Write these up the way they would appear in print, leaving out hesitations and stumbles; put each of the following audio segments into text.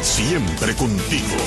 siempre contigo.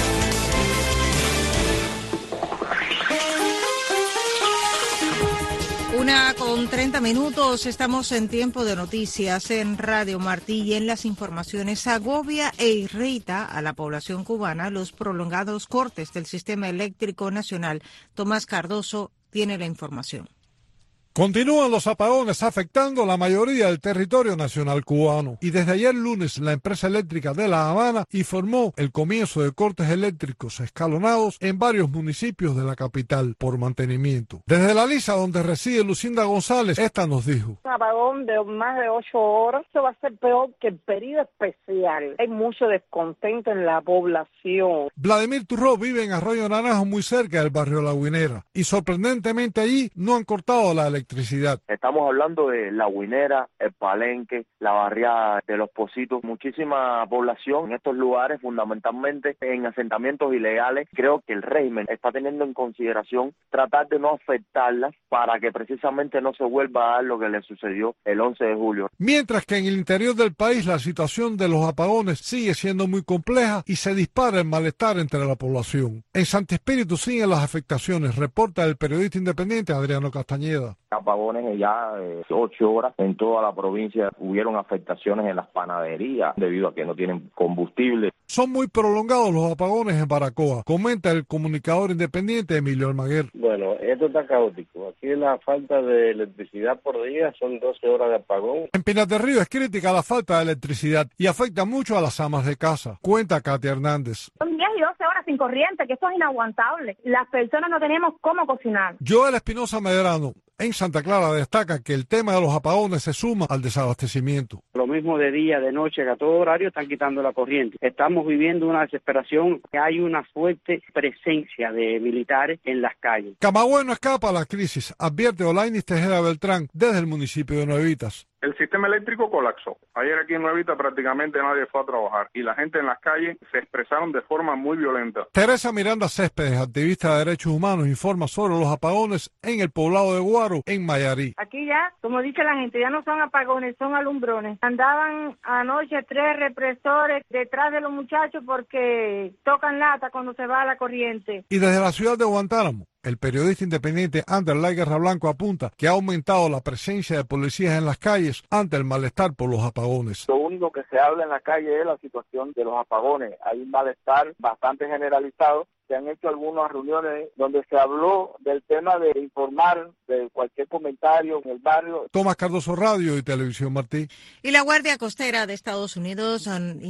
Una con 30 minutos, estamos en tiempo de noticias en Radio Martí y en las informaciones. Agobia e irrita a la población cubana los prolongados cortes del sistema eléctrico nacional. Tomás Cardoso tiene la información. Continúan los apagones afectando la mayoría del territorio nacional cubano y desde ayer lunes la empresa eléctrica de La Habana informó el comienzo de cortes eléctricos escalonados en varios municipios de la capital por mantenimiento. Desde La Lisa, donde reside Lucinda González, esta nos dijo: un apagón de más de 8 horas, esto va a ser peor que el periodo especial. Hay mucho descontento en la población. Vladimir Turró vive en Arroyo Naranjo, muy cerca del barrio La Guinera, y sorprendentemente allí no han cortado la electricidad. Estamos hablando de La Guinera, el Palenque, la barriada de Los Pocitos, muchísima población en estos lugares, fundamentalmente en asentamientos ilegales. Creo que el régimen está teniendo en consideración tratar de no afectarlas para que precisamente no se vuelva a dar lo que le sucedió el 11 de julio. Mientras que en el interior del país la situación de los apagones sigue siendo muy compleja y se dispara el malestar entre la población. En Santi Espíritu siguen las afectaciones, reporta el periodista independiente Adriano Castañeda. Apagones ya 8 horas en toda la provincia. Hubieron afectaciones en las panaderías debido a que no tienen combustible. Son muy prolongados los apagones en Baracoa, comenta el comunicador independiente Emilio Almaguer. Bueno, esto está caótico. Aquí la falta de electricidad por día son 12 horas de apagón. En Pinar del Río es crítica la falta de electricidad y afecta mucho a las amas de casa, cuenta Katia Hernández. Son 10 y 12 horas sin corriente, que eso es inaguantable. Las personas no tenemos cómo cocinar. Joel Espinosa Medrano en Santa Clara destaca que el tema de los apagones se suma al desabastecimiento. Lo mismo de día, de noche, que a todo horario están quitando la corriente. Estamos viviendo una desesperación, hay una fuerte presencia de militares en las calles. Camagüey no escapa a la crisis, advierte Olainis Tejeda Beltrán desde el municipio de Nuevitas. El sistema eléctrico colapsó. Ayer aquí en Nuevita prácticamente nadie fue a trabajar y la gente en las calles se expresaron de forma muy violenta. Teresa Miranda Céspedes, activista de derechos humanos, informa sobre los apagones en el poblado de Guaro, en Mayarí. Aquí ya, como dice la gente, ya no son apagones, son alumbrones. Andaban anoche 3 represores detrás de los muchachos porque tocan lata cuando se va la corriente. Y desde la ciudad de Guantánamo, el periodista independiente Anderlay Guerra Blanco apunta que ha aumentado la presencia de policías en las calles ante el malestar por los apagones. Lo único que se habla en la calle es la situación de los apagones. Hay un malestar bastante generalizado. Se han hecho algunas reuniones donde se habló del tema de informar de cualquier comentario en el barrio. Tomás Cardoso, Radio y Televisión Martí. Y la Guardia Costera de Estados Unidos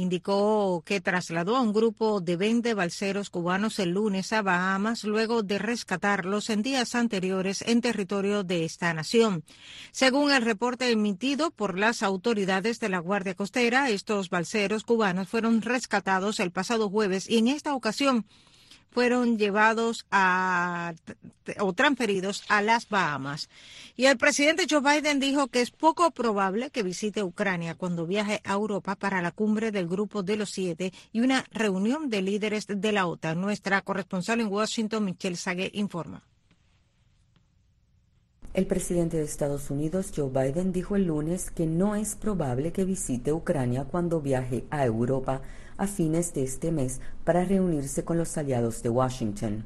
indicó que trasladó a un grupo de 20 balseros cubanos el lunes a Bahamas luego de rescatarlos en días anteriores en territorio de esta nación. Según el reporte emitido por las autoridades de la Guardia Costera, estos balseros cubanos fueron rescatados el pasado jueves y en esta ocasión fueron llevados o transferidos a las Bahamas. Y el presidente Joe Biden dijo que es poco probable que visite Ucrania cuando viaje a Europa para la cumbre del Grupo de los 7 y una reunión de líderes de la OTAN. Nuestra corresponsal en Washington, Michelle Sague, informa. El presidente de Estados Unidos, Joe Biden, dijo el lunes que no es probable que visite Ucrania cuando viaje a Europa a fines de este mes para reunirse con los aliados de Washington.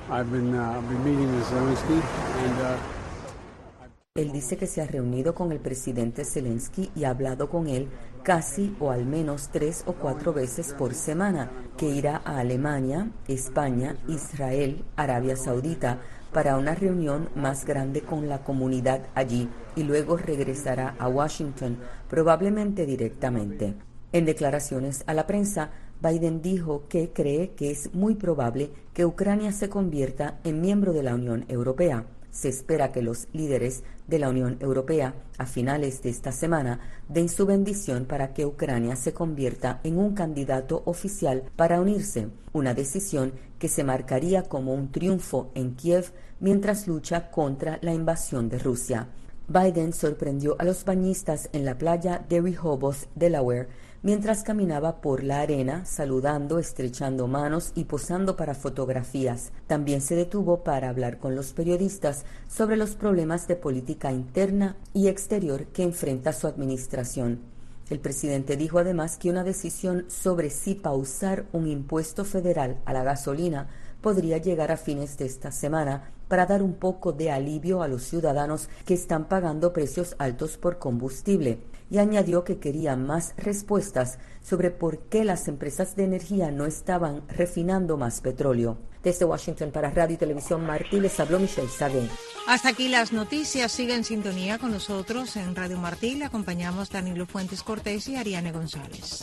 Él dice que se ha reunido con el presidente Zelensky y ha hablado con él casi o al menos 3 o 4 veces por semana, que irá a Alemania, España, Israel, Arabia Saudita, para una reunión más grande con la comunidad allí y luego regresará a Washington, probablemente directamente. En declaraciones a la prensa, Biden dijo que cree que es muy probable que Ucrania se convierta en miembro de la Unión Europea. Se espera que los líderes de la Unión Europea, a finales de esta semana, den su bendición para que Ucrania se convierta en un candidato oficial para unirse, una decisión que se marcaría como un triunfo en Kiev mientras lucha contra la invasión de Rusia. Biden sorprendió a los bañistas en la playa de Rehoboth, Delaware, mientras caminaba por la arena, saludando, estrechando manos y posando para fotografías. También se detuvo para hablar con los periodistas sobre los problemas de política interna y exterior que enfrenta su administración. El presidente dijo además que una decisión sobre si pausar un impuesto federal a la gasolina podría llegar a fines de esta semana para dar un poco de alivio a los ciudadanos que están pagando precios altos por combustible, y añadió que quería más respuestas sobre por qué las empresas de energía no estaban refinando más petróleo. Desde Washington para Radio y Televisión Martí les habló Michelle Sagué. Hasta aquí las noticias. Sigue en sintonía con nosotros en Radio Martí. Le acompañamos Danilo Fuentes Cortés y Ariane González.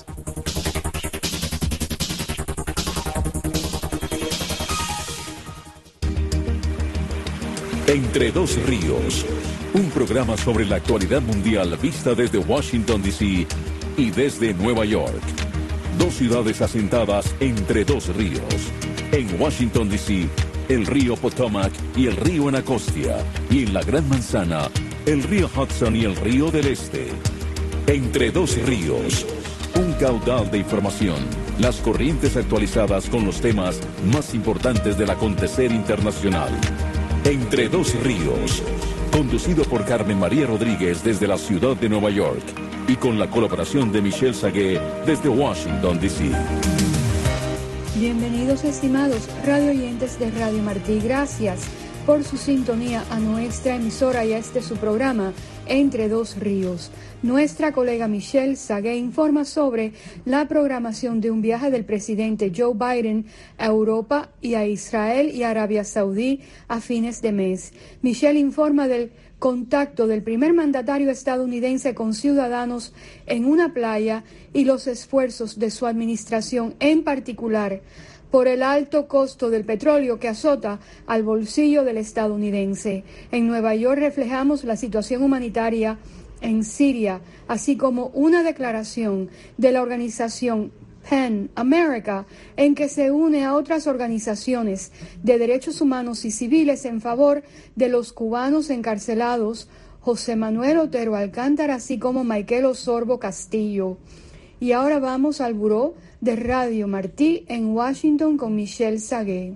Entre dos ríos, un programa sobre la actualidad mundial vista desde Washington, D.C. y desde Nueva York. Dos ciudades asentadas entre dos ríos. En Washington, D.C., el río Potomac y el río Anacostia. Y en la Gran Manzana, el río Hudson y el río del Este. Entre dos ríos, un caudal de información. Las corrientes actualizadas con los temas más importantes del acontecer internacional. Entre dos ríos, conducido por Carmen María Rodríguez desde la ciudad de Nueva York y con la colaboración de Michelle Sagué desde Washington, D.C. Bienvenidos, estimados radio oyentes de Radio Martí. Gracias por su sintonía a nuestra emisora y a su programa Entre Dos Ríos. Nuestra colega Michelle Sagué informa sobre la programación de un viaje del presidente Joe Biden a Europa y a Israel y Arabia Saudí a fines de mes. Michelle informa del contacto del primer mandatario estadounidense con ciudadanos en una playa y los esfuerzos de su administración, en particular por el alto costo del petróleo que azota al bolsillo del estadounidense. En Nueva York reflejamos la situación humanitaria en Siria, así como una declaración de la organización PEN America, en que se une a otras organizaciones de derechos humanos y civiles en favor de los cubanos encarcelados, José Manuel Otero Alcántara, así como Michael Osorbo Castillo. Y ahora vamos al Buró de Radio Martí en Washington con Michelle Sagué.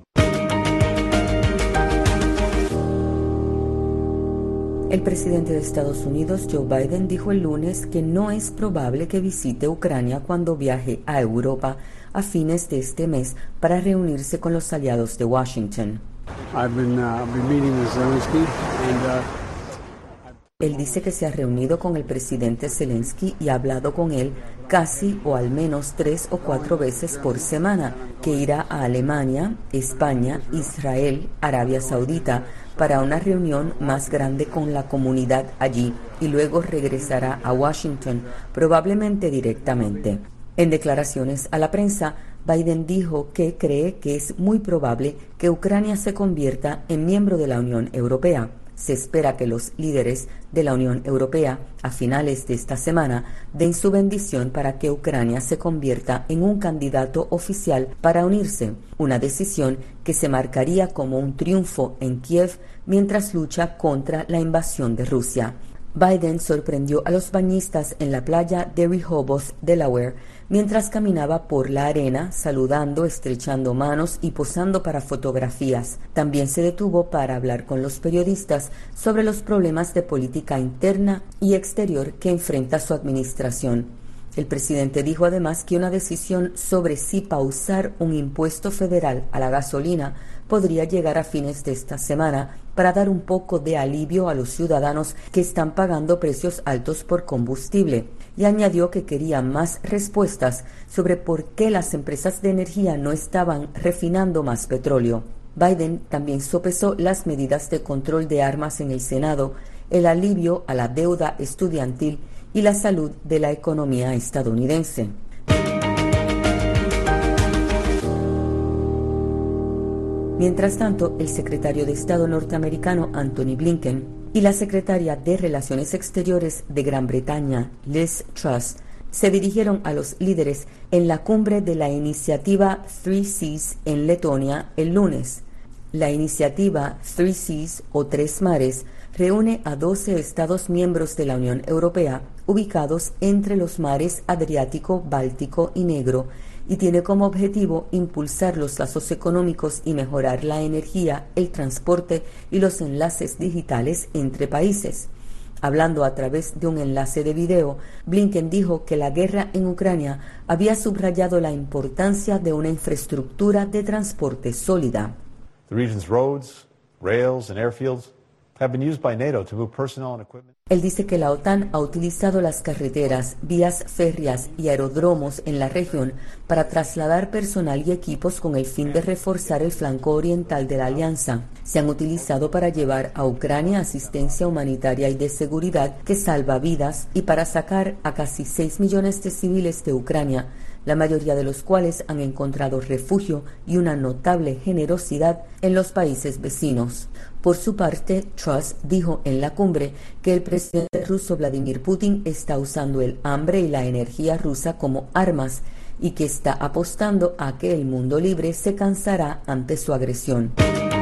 El presidente de Estados Unidos, Joe Biden, dijo el lunes que no es probable que visite Ucrania cuando viaje a Europa a fines de este mes para reunirse con los aliados de Washington. Él dice que se ha reunido con el presidente Zelensky y ha hablado con él casi o al menos 3 o 4 veces por semana, que irá a Alemania, España, Israel, Arabia Saudita, para una reunión más grande con la comunidad allí y luego regresará a Washington, probablemente directamente. En declaraciones a la prensa, Biden dijo que cree que es muy probable que Ucrania se convierta en miembro de la Unión Europea. Se espera que los líderes de la Unión Europea, a finales de esta semana, den su bendición para que Ucrania se convierta en un candidato oficial para unirse, una decisión que se marcaría como un triunfo en Kiev mientras lucha contra la invasión de Rusia. Biden sorprendió a los bañistas en la playa de Rehoboth, Delaware, mientras caminaba por la arena, saludando, estrechando manos y posando para fotografías. También se detuvo para hablar con los periodistas sobre los problemas de política interna y exterior que enfrenta su administración. El presidente dijo además que una decisión sobre si pausar un impuesto federal a la gasolina podría llegar a fines de esta semana para dar un poco de alivio a los ciudadanos que están pagando precios altos por combustible, y añadió que quería más respuestas sobre por qué las empresas de energía no estaban refinando más petróleo. Biden también sopesó las medidas de control de armas en el Senado, el alivio a la deuda estudiantil y la salud de la economía estadounidense. Mientras tanto, el secretario de Estado norteamericano Anthony Blinken y la secretaria de Relaciones Exteriores de Gran Bretaña, Liz Truss, se dirigieron a los líderes en la cumbre de la iniciativa Three Seas en Letonia el lunes. La iniciativa Three Seas o Tres Mares reúne a 12 Estados miembros de la Unión Europea ubicados entre los mares Adriático, Báltico y Negro, y tiene como objetivo impulsar los lazos económicos y mejorar la energía, el transporte y los enlaces digitales entre países. Hablando a través de un enlace de video, Blinken dijo que la guerra en Ucrania había subrayado la importancia de una infraestructura de transporte sólida. The region's roads, rails, and airfields have been used by NATO to move personnel and equipment. Él dice que la OTAN ha utilizado las carreteras, vías férreas y aeródromos en la región para trasladar personal y equipos con el fin de reforzar el flanco oriental de la alianza. Se han utilizado para llevar a Ucrania asistencia humanitaria y de seguridad que salva vidas y para sacar a casi 6 millones de civiles de Ucrania, la mayoría de los cuales han encontrado refugio y una notable generosidad en los países vecinos. Por su parte, Truss dijo en la cumbre que el presidente ruso Vladimir Putin está usando el hambre y la energía rusa como armas y que está apostando a que el mundo libre se cansará ante su agresión.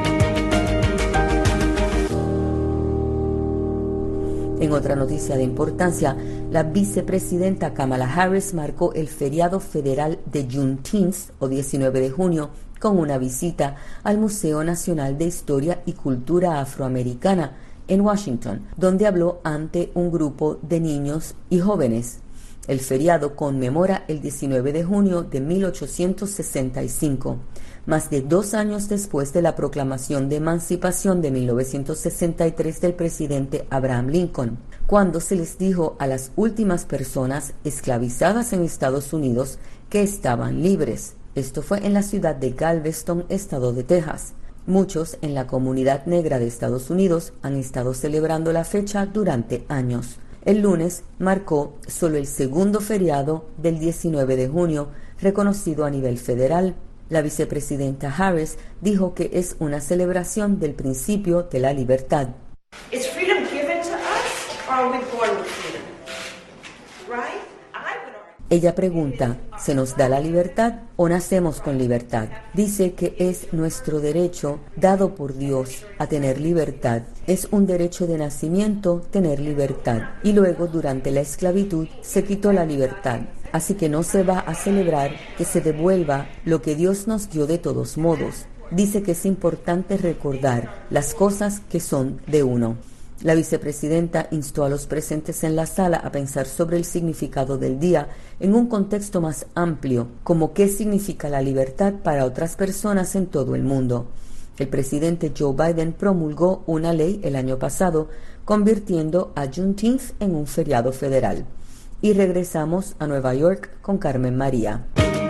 En otra noticia de importancia, la vicepresidenta Kamala Harris marcó el feriado federal de Juneteenth, o 19 de junio, con una visita al Museo Nacional de Historia y Cultura Afroamericana en Washington, donde habló ante un grupo de niños y jóvenes. El feriado conmemora el 19 de junio de 1865, más de 2 años después de la proclamación de emancipación de 1963 del presidente Abraham Lincoln, cuando se les dijo a las últimas personas esclavizadas en Estados Unidos que estaban libres. Esto fue en la ciudad de Galveston, estado de Texas. Muchos en la comunidad negra de Estados Unidos han estado celebrando la fecha durante años. El lunes marcó solo el segundo feriado del 19 de junio, reconocido a nivel federal. La vicepresidenta Harris dijo que es una celebración del principio de la libertad. ¿Es freedom given to us or are we born with freedom? Right? Ella pregunta, ¿se nos da la libertad o nacemos con libertad? Dice que es nuestro derecho dado por Dios a tener libertad. Es un derecho de nacimiento tener libertad. Y luego, durante la esclavitud, se quitó la libertad. Así que no se va a celebrar que se devuelva lo que Dios nos dio de todos modos. Dice que es importante recordar las cosas que son de uno. La vicepresidenta instó a los presentes en la sala a pensar sobre el significado del día en un contexto más amplio, como qué significa la libertad para otras personas en todo el mundo. El presidente Joe Biden promulgó una ley el año pasado, convirtiendo a Juneteenth en un feriado federal. Y regresamos a Nueva York con Carmen María.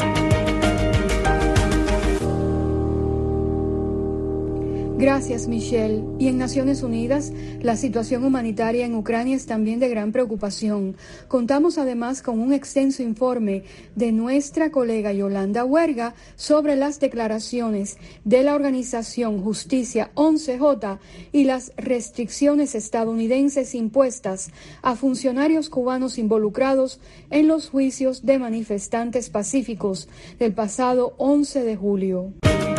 Gracias, Michelle. Y en Naciones Unidas, la situación humanitaria en Ucrania es también de gran preocupación. Contamos además con un extenso informe de nuestra colega Yolanda Huerga sobre las declaraciones de la organización Justicia 11J y las restricciones estadounidenses impuestas a funcionarios cubanos involucrados en los juicios de manifestantes pacíficos del pasado 11 de julio.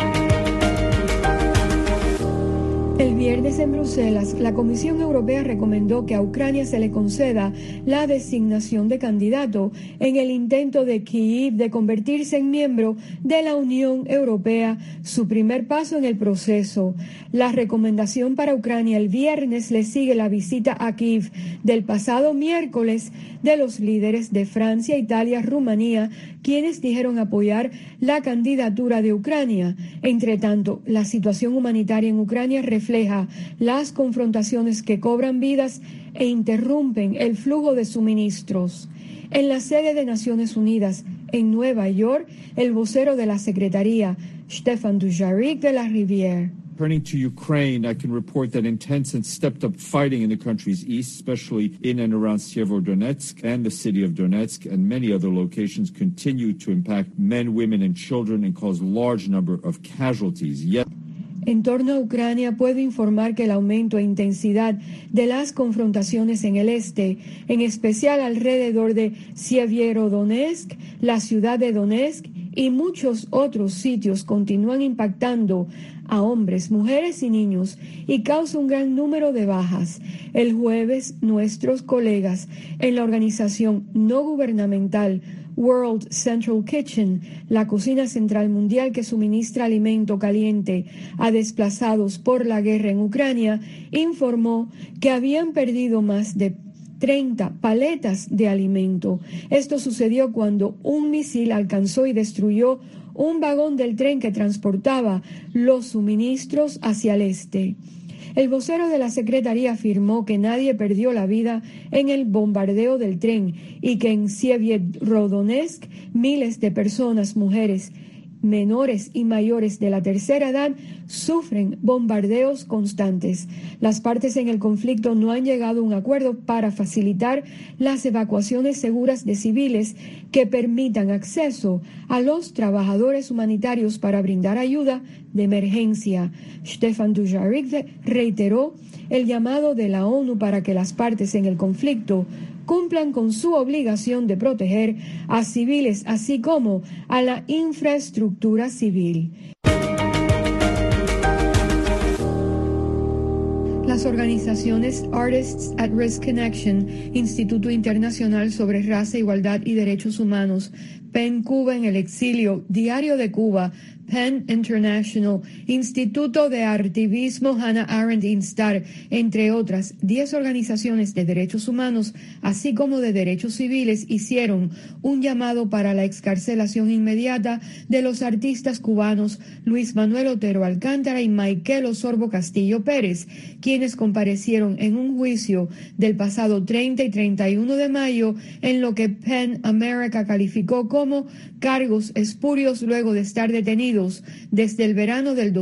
El viernes en Bruselas, la Comisión Europea recomendó que a Ucrania se le conceda la designación de candidato en el intento de Kyiv de convertirse en miembro de la Unión Europea, su primer paso en el proceso. La recomendación para Ucrania el viernes le sigue la visita a Kyiv del pasado miércoles de los líderes de Francia, Italia, Rumanía, quienes dijeron apoyar la candidatura de Ucrania. Entre tanto, la situación humanitaria en Ucrania refleja las confrontaciones que cobran vidas e interrumpen el flujo de suministros. En la sede de Naciones Unidas en Nueva York, el vocero de la Secretaría, Stefan Dujarric de la Rivière. Turning to Ukraine, I can report that intense and stepped-up fighting in the country's east, especially in and around Severodonetsk and the city of Donetsk and many other locations, continue to impact men, women, and children and cause large number of casualties. Yet En torno a Ucrania, puedo informar que el aumento e intensidad de las confrontaciones en el este, en especial alrededor de Severodonetsk, la ciudad de Donetsk y muchos otros sitios, continúan impactando a hombres, mujeres y niños y causa un gran número de bajas. El jueves, nuestros colegas en la organización no gubernamental World Central Kitchen, la cocina central mundial que suministra alimento caliente a desplazados por la guerra en Ucrania, informó que habían perdido más de 30 paletas de alimento. Esto sucedió cuando un misil alcanzó y destruyó un vagón del tren que transportaba los suministros hacia el este. El vocero de la Secretaría afirmó que nadie perdió la vida en el bombardeo del tren y que en Sievierodonetsk miles de personas, mujeres, menores y mayores de la tercera edad sufren bombardeos constantes. Las partes en el conflicto no han llegado a un acuerdo para facilitar las evacuaciones seguras de civiles que permitan acceso a los trabajadores humanitarios para brindar ayuda de emergencia. Stefan Dujarric reiteró el llamado de la ONU para que las partes en el conflicto cumplan con su obligación de proteger a civiles, así como a la infraestructura civil. Las organizaciones Artists at Risk Connection, Instituto Internacional sobre Raza, Igualdad y Derechos Humanos, PEN Cuba en el Exilio, Diario de Cuba, PEN International, Instituto de Artivismo Hannah Arendt Instar, entre otras 10 organizaciones de derechos humanos, así como de derechos civiles, hicieron un llamado para la excarcelación inmediata de los artistas cubanos Luis Manuel Otero Alcántara y Michael Osorbo Castillo Pérez, quienes comparecieron en un juicio del pasado 30 y 31 de mayo en lo que PEN America calificó como cargos espurios luego de estar detenidos desde el verano del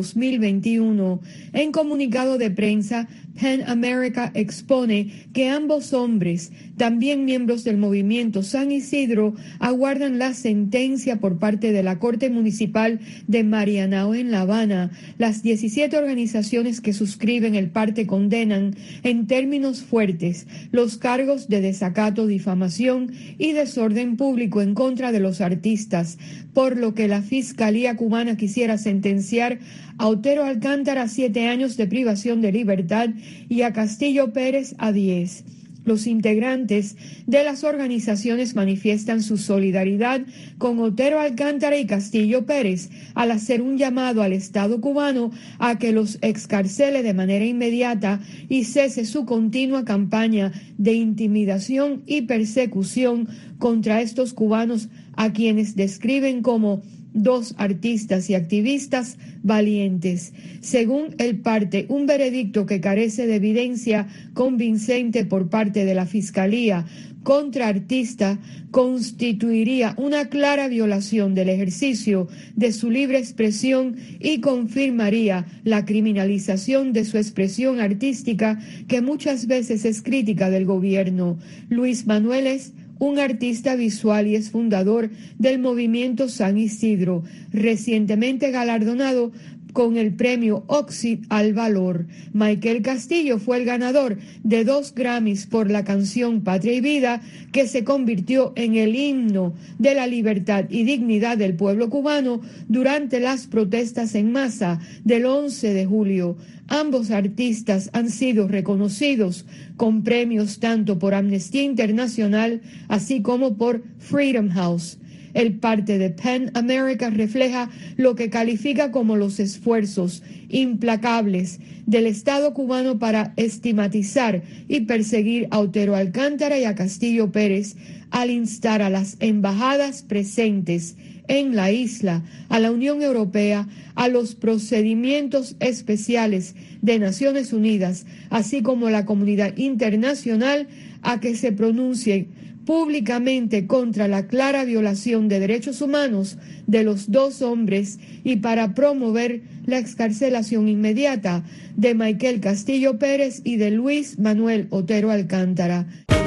2021. En comunicado de prensa, PEN America expone que ambos hombres, también miembros del movimiento San Isidro, aguardan la sentencia por parte de la Corte Municipal de Marianao en La Habana. Las 17 organizaciones que suscriben el parte condenan en términos fuertes los cargos de desacato, difamación y desorden público en contra de los artistas, por lo que la Fiscalía cubana quisiera sentenciar a Otero Alcántara a 7 años de privación de libertad y a Castillo Pérez a 10. Los integrantes de las organizaciones manifiestan su solidaridad con Otero Alcántara y Castillo Pérez al hacer un llamado al Estado cubano a que los excarcele de manera inmediata y cese su continua campaña de intimidación y persecución contra estos cubanos a quienes describen como 2 artistas y activistas valientes. Según el parte, un veredicto que carece de evidencia convincente por parte de la Fiscalía contra artista constituiría una clara violación del ejercicio de su libre expresión y confirmaría la criminalización de su expresión artística, que muchas veces es crítica del gobierno. Luis Manuel es un artista visual y es fundador del movimiento San Isidro, recientemente galardonado con el premio Oxy al Valor. Michael Castillo fue el ganador de 2 Grammys por la canción Patria y Vida, que se convirtió en el himno de la libertad y dignidad del pueblo cubano durante las protestas en masa del 11 de julio. Ambos artistas han sido reconocidos con premios tanto por Amnistía Internacional así como por Freedom House. El parte de PEN America refleja lo que califica como los esfuerzos implacables del Estado cubano para estigmatizar y perseguir a Otero Alcántara y a Castillo Pérez, al instar a las embajadas presentes en la isla, a la Unión Europea, a los procedimientos especiales de Naciones Unidas, así como a la comunidad internacional, a que se pronuncien públicamente contra la clara violación de derechos humanos de los 2 hombres y para promover la excarcelación inmediata de Michael Castillo Pérez y de Luis Manuel Otero Alcántara.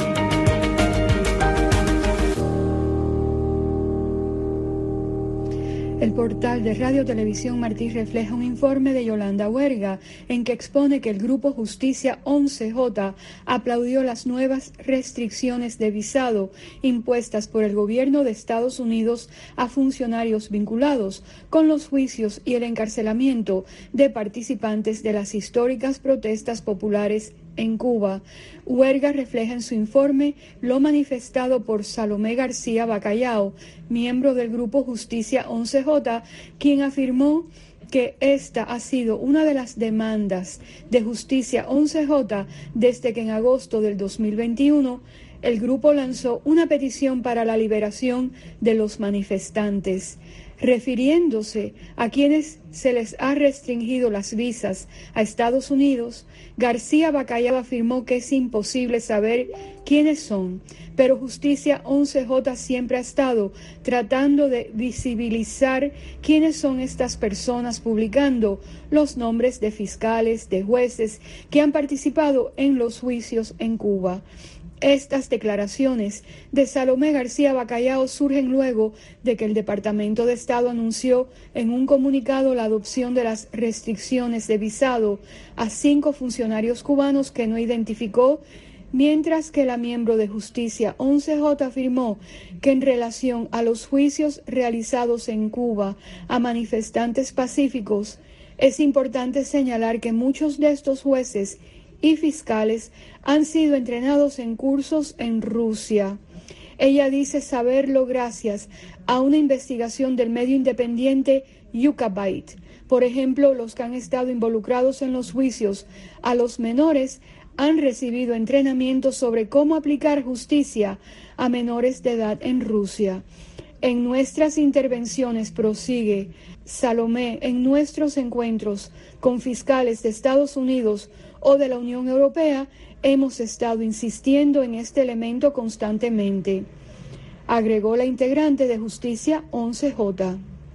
El portal de Radio Televisión Martí refleja un informe de Yolanda Huerga en que expone que el grupo Justicia 11J aplaudió las nuevas restricciones de visado impuestas por el gobierno de Estados Unidos a funcionarios vinculados con los juicios y el encarcelamiento de participantes de las históricas protestas populares en Cuba. Huerga refleja en su informe lo manifestado por Salomé García Bacallao, miembro del grupo Justicia 11J, quien afirmó que esta ha sido una de las demandas de Justicia 11J desde que en agosto del 2021 el grupo lanzó una petición para la liberación de los manifestantes. Refiriéndose a quienes se les ha restringido las visas a Estados Unidos, García Bacallao afirmó que es imposible saber quiénes son, pero Justicia 11J siempre ha estado tratando de visibilizar quiénes son estas personas, publicando los nombres de fiscales, de jueces que han participado en los juicios en Cuba. Estas declaraciones de Salomé García Bacallao surgen luego de que el Departamento de Estado anunció en un comunicado la adopción de las restricciones de visado a 5 funcionarios cubanos que no identificó, mientras que la miembro de Justicia 11J afirmó que en relación a los juicios realizados en Cuba a manifestantes pacíficos, es importante señalar que muchos de estos jueces y fiscales han sido entrenados en cursos en Rusia. Ella dice saberlo gracias a una investigación del medio independiente Yucabyte. Por ejemplo, los que han estado involucrados en los juicios a los menores han recibido entrenamiento sobre cómo aplicar justicia a menores de edad en Rusia. En nuestras intervenciones, prosigue Salomé, en nuestros encuentros con fiscales de Estados Unidos o de la Unión Europea, hemos estado insistiendo en este elemento constantemente, agregó la integrante de Justicia 11J.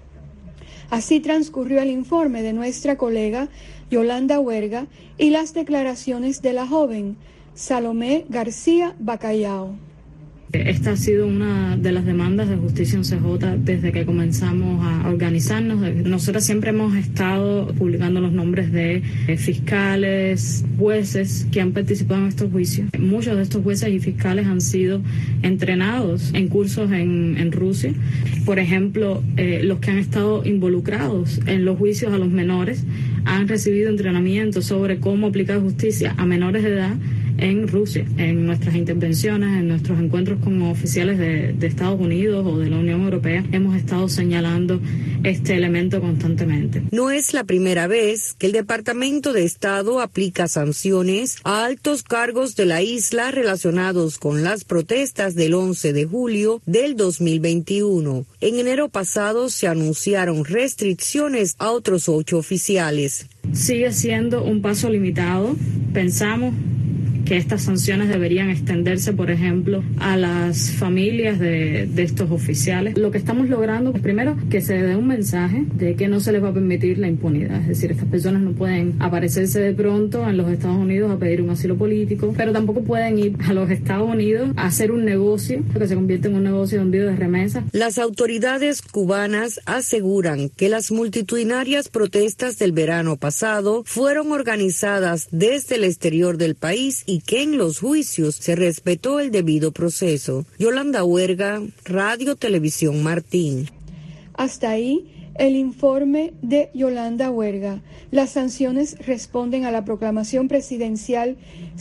Así transcurrió el informe de nuestra colega Yolanda Huerga y las declaraciones de la joven Salomé García Bacallao. Esta ha sido una de las demandas de Justicia 11J desde que comenzamos a organizarnos. Nosotros siempre hemos estado publicando los nombres de fiscales, jueces que han participado en estos juicios. Muchos de estos jueces y fiscales han sido entrenados en cursos en Rusia. Por ejemplo, los que han estado involucrados en los juicios a los menores han recibido entrenamiento sobre cómo aplicar justicia a menores de edad en Rusia. En nuestras intervenciones, en nuestros encuentros con oficiales de Estados Unidos o de la Unión Europea, hemos estado señalando este elemento constantemente. No es la primera vez que el Departamento de Estado aplica sanciones a altos cargos de la isla relacionados con las protestas del 11 de julio del 2021. En enero pasado se anunciaron restricciones a otros 8 oficiales. Sigue siendo un paso limitado. Pensamos que estas sanciones deberían extenderse, por ejemplo, a las familias de estos oficiales. Lo que estamos logrando es, primero, que se dé un mensaje de que no se les va a permitir la impunidad. Es decir, estas personas no pueden aparecerse de pronto en los Estados Unidos a pedir un asilo político, pero tampoco pueden ir a los Estados Unidos a hacer un negocio que se convierte en un negocio de envío de remesas. Las autoridades cubanas aseguran que las multitudinarias protestas del verano pasado fueron organizadas desde el exterior del país y que en los juicios se respetó el debido proceso. Yolanda Huerga, Radio Televisión Martín. Hasta ahí el informe de Yolanda Huerga. Las sanciones responden a la proclamación presidencial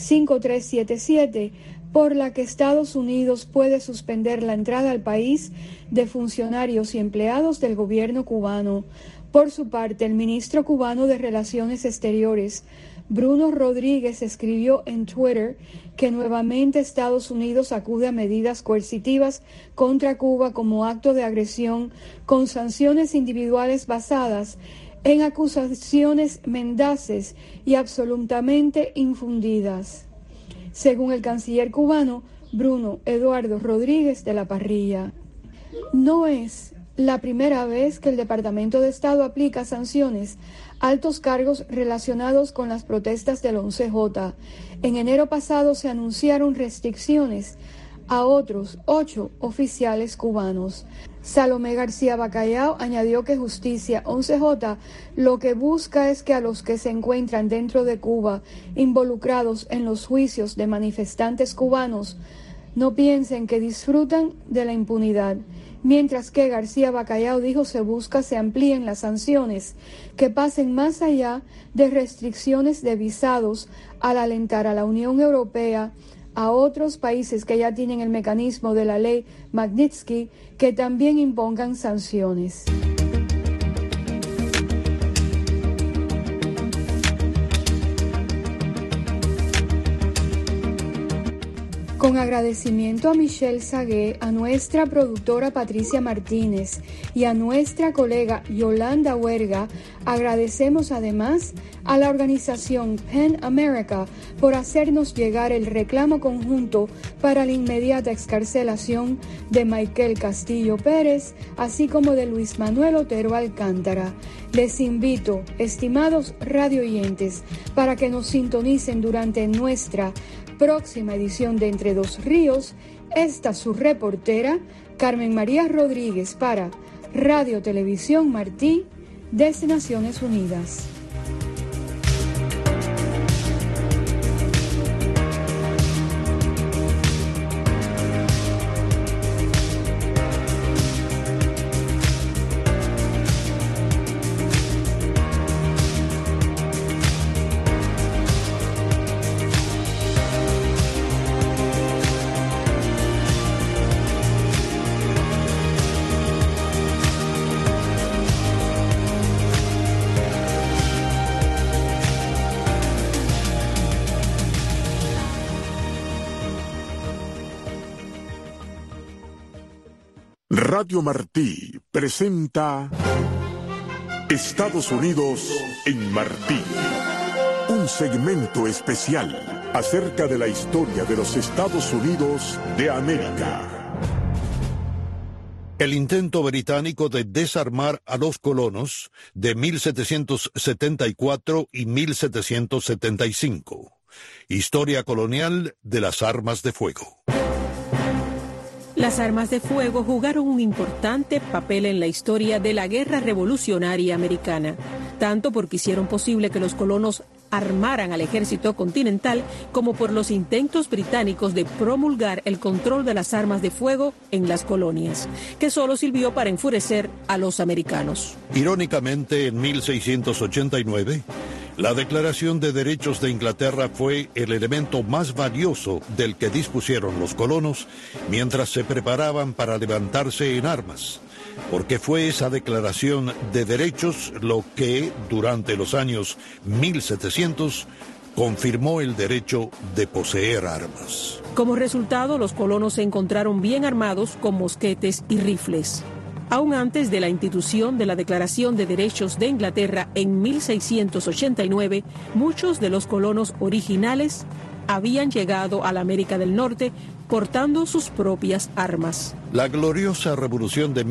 5377, por la que Estados Unidos puede suspender la entrada al país de funcionarios y empleados del gobierno cubano. Por su parte, el ministro cubano de Relaciones Exteriores, Bruno Rodríguez, escribió en Twitter que nuevamente Estados Unidos acude a medidas coercitivas contra Cuba como acto de agresión, con sanciones individuales basadas en acusaciones mendaces y absolutamente infundidas. Según el canciller cubano Bruno Eduardo Rodríguez de la Parrilla, no es la primera vez que el Departamento de Estado aplica sanciones a altos cargos relacionados con las protestas del 11J. En enero pasado se anunciaron restricciones a otros 8 oficiales cubanos. Salomé García Bacallao añadió que Justicia 11J lo que busca es que a los que se encuentran dentro de Cuba involucrados en los juicios de manifestantes cubanos no piensen que disfrutan de la impunidad, mientras que García Bacallao dijo se amplíen las sanciones, que pasen más allá de restricciones de visados al alentar a la Unión Europea, a otros países que ya tienen el mecanismo de la ley Magnitsky, que también impongan sanciones. Con agradecimiento a Michelle Sagué, a nuestra productora Patricia Martínez y a nuestra colega Yolanda Huerga, agradecemos además a la organización PEN America por hacernos llegar el reclamo conjunto para la inmediata excarcelación de Michael Castillo Pérez, así como de Luis Manuel Otero Alcántara. Les invito, estimados radioyentes, para que nos sintonicen durante nuestra próxima edición de Entre Dos Ríos. Esta su reportera, Carmen María Rodríguez, para Radio Televisión Martí, desde Naciones Unidas. Radio Martí presenta Estados Unidos en Martí, un segmento especial acerca de la historia de los Estados Unidos de América. El intento británico de desarmar a los colonos de 1774 y 1775. Historia colonial de las armas de fuego. Las armas de fuego jugaron un importante papel en la historia de la Guerra Revolucionaria Americana, tanto porque hicieron posible que los colonos armaran al ejército continental como por los intentos británicos de promulgar el control de las armas de fuego en las colonias, que solo sirvió para enfurecer a los americanos. Irónicamente, en 1689, la Declaración de Derechos de Inglaterra fue el elemento más valioso del que dispusieron los colonos mientras se preparaban para levantarse en armas, porque fue esa Declaración de Derechos lo que, durante los años 1700, confirmó el derecho de poseer armas. Como resultado, los colonos se encontraron bien armados con mosquetes y rifles. Aún antes de la institución de la Declaración de Derechos de Inglaterra en 1689, muchos de los colonos originales habían llegado a la América del Norte portando sus propias armas. La gloriosa Revolución de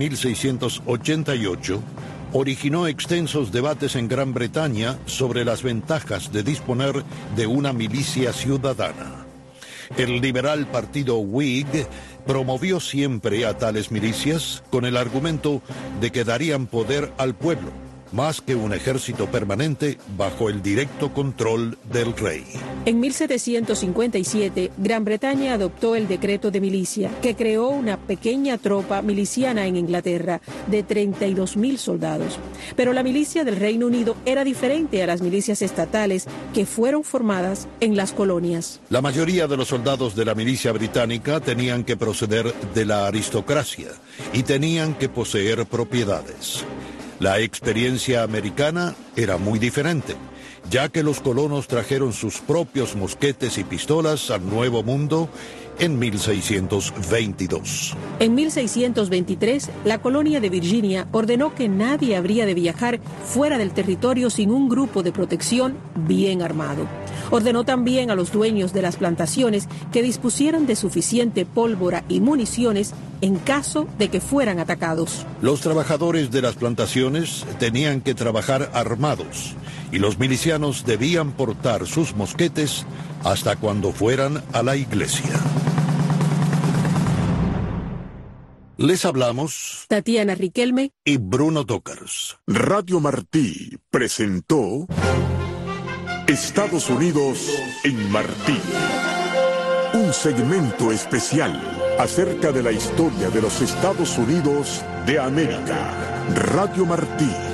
1688 originó extensos debates en Gran Bretaña sobre las ventajas de disponer de una milicia ciudadana. El liberal partido Whig promovió siempre a tales milicias con el argumento de que darían poder al pueblo, más que un ejército permanente bajo el directo control del rey. En 1757, Gran Bretaña adoptó el decreto de milicia, que creó una pequeña tropa miliciana en Inglaterra de 32,000 soldados. Pero la milicia del Reino Unido era diferente a las milicias estatales que fueron formadas en las colonias. La mayoría de los soldados de la milicia británica tenían que proceder de la aristocracia y tenían que poseer propiedades. La experiencia americana era muy diferente, ya que los colonos trajeron sus propios mosquetes y pistolas al Nuevo Mundo en 1622. En 1623, la colonia de Virginia ordenó que nadie habría de viajar fuera del territorio sin un grupo de protección bien armado. Ordenó también a los dueños de las plantaciones que dispusieran de suficiente pólvora y municiones en caso de que fueran atacados. Los trabajadores de las plantaciones tenían que trabajar armados y los milicianos debían portar sus mosquetes hasta cuando fueran a la iglesia. Les hablamos Tatiana Riquelme y Bruno Tócars. Radio Martí presentó Estados Unidos en Martí, Un segmento especial acerca de la historia de los Estados Unidos de América. Radio Martí.